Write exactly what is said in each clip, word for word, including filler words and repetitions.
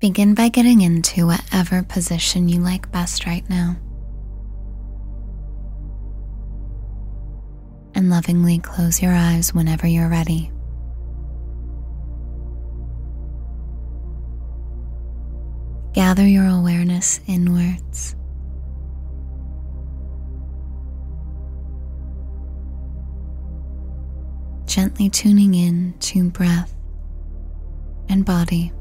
Begin by getting into whatever position you like best right now. And lovingly close your eyes whenever you're ready. Gather your awareness inwards. Gently tuning in to breath and body.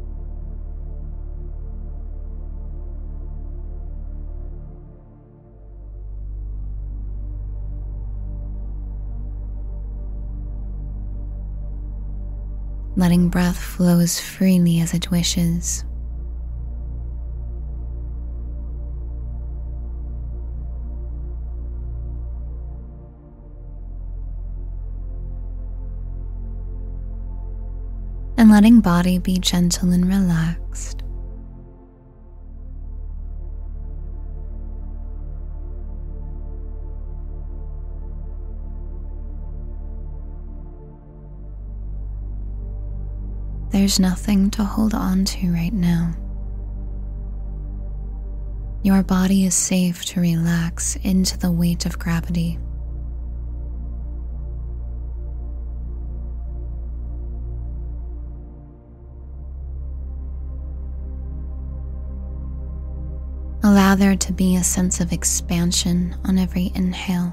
Letting breath flow as freely as it wishes. And letting body be gentle and relaxed. There's nothing to hold on to right now. Your body is safe to relax into the weight of gravity. Allow there to be a sense of expansion on every inhale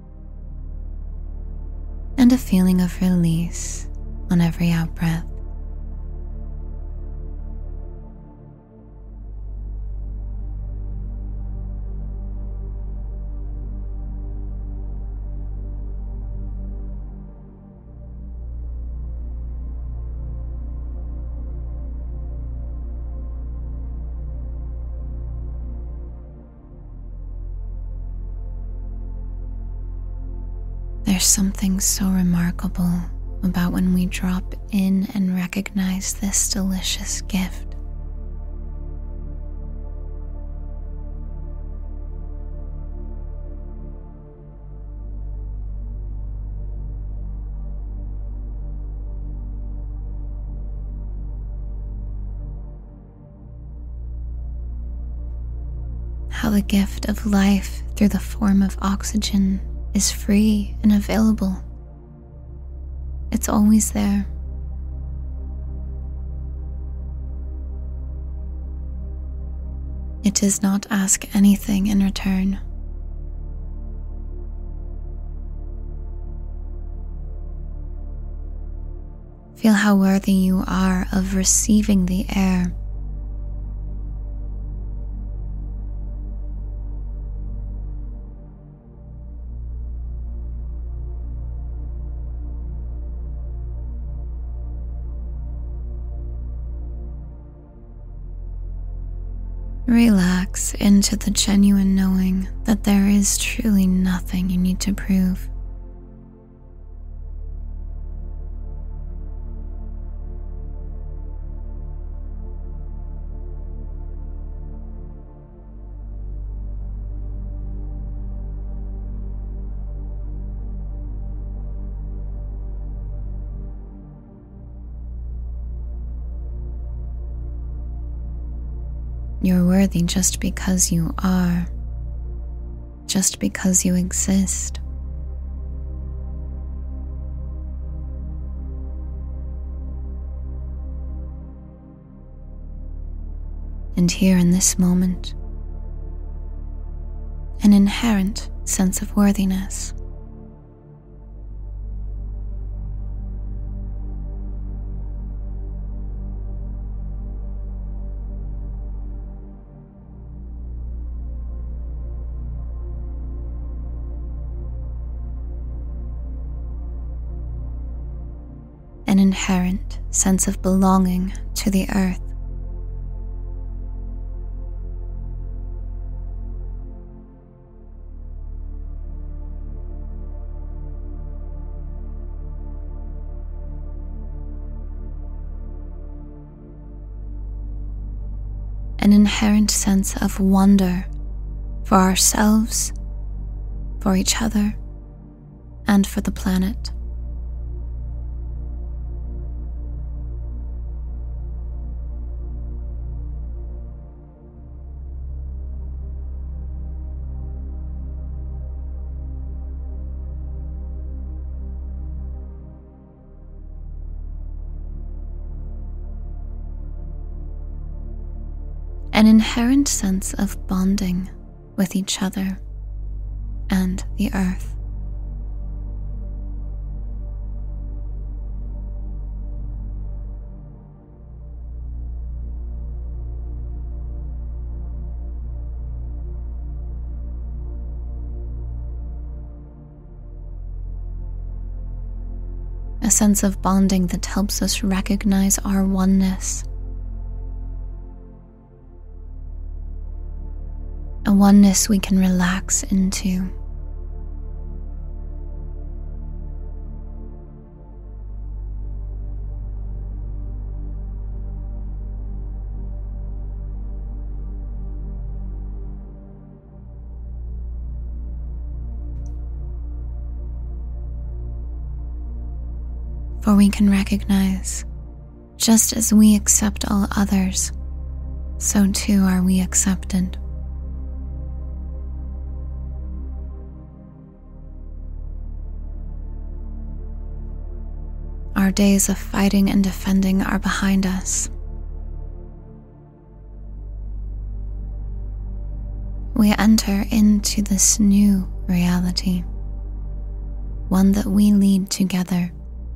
and a feeling of release on every out-breath. There's something so remarkable about when we drop in and recognize this delicious gift. How the gift of life through the form of oxygen is free and available. It's always there. It does not ask anything in return. Feel how worthy you are of receiving the air. Relax into the genuine knowing that there is truly nothing you need to prove. You're worthy just because you are, just because you exist. And here in this moment, an inherent sense of worthiness. An inherent sense of belonging to the earth. An inherent sense of wonder for ourselves, for each other, and for the planet. an inherent sense of bonding with each other and the earth. A sense of bonding that helps us recognize our oneness. A oneness we can relax into. For we can recognize, just as we accept all others, so too are we accepted. Our days of fighting and defending are behind us. We enter into this new reality, one that we lead together.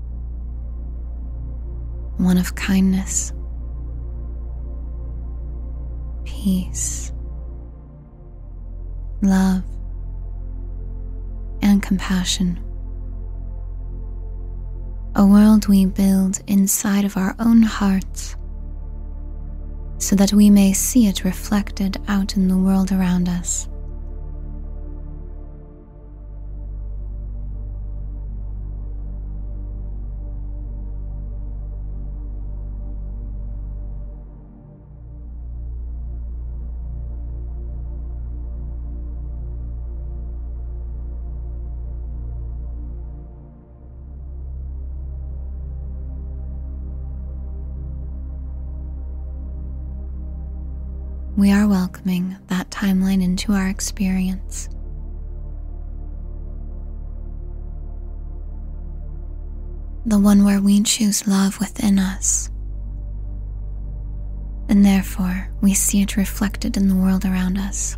One of kindness, peace, love, and compassion. A world we build inside of our own hearts so that we may see it reflected out in the world around us. We are welcoming that timeline into our experience. The one where we choose love within us, and therefore we see it reflected in the world around us.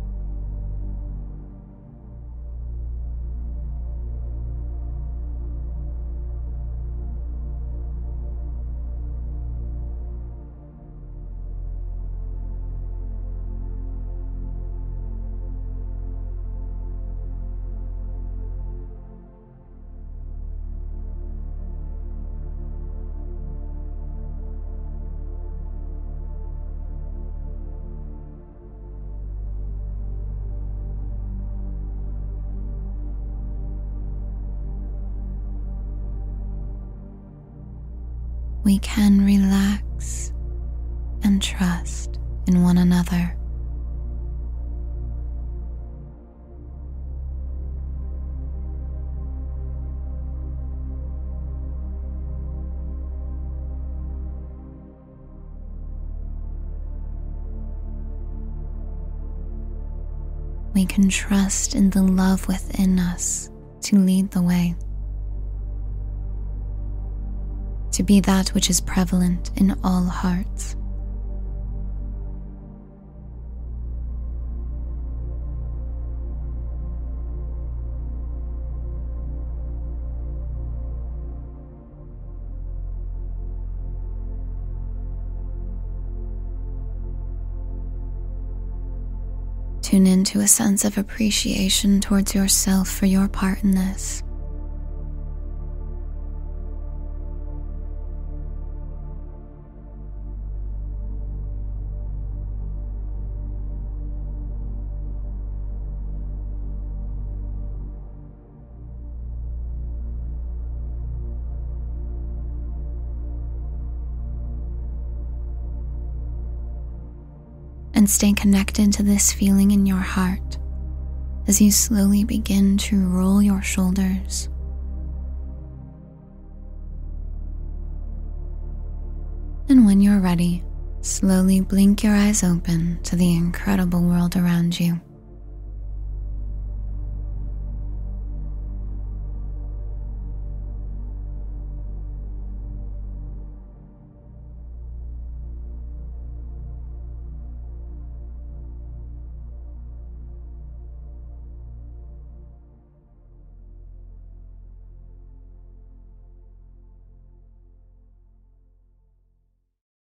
We can relax and trust in one another. We can trust in the love within us to lead the way, to be that which is prevalent in all hearts. Tune into a sense of appreciation towards yourself for your part in this. And stay connected to this feeling in your heart as you slowly begin to roll your shoulders. And when you're ready, slowly blink your eyes open to the incredible world around you.